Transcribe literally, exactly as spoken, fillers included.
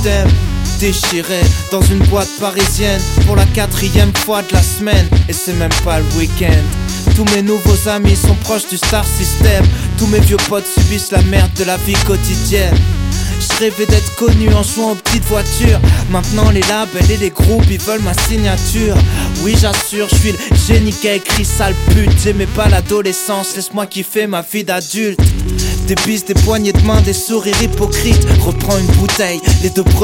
système. Déchiré dans une boîte parisienne pour la quatrième fois de la semaine, et c'est même pas le week-end. Tous mes nouveaux amis sont proches du star system. Tous mes vieux potes subissent la merde de la vie quotidienne. Je rêvais d'être connu en jouant aux petites voitures. Maintenant les labels et les groupes ils veulent ma signature. Oui j'assure, je suis le génie qui a écrit sale pute. J'aimais pas l'adolescence, laisse-moi kiffer ma vie d'adulte. Des bises, des poignées de main, des sourires hypocrites. Reprends une bouteille, les deux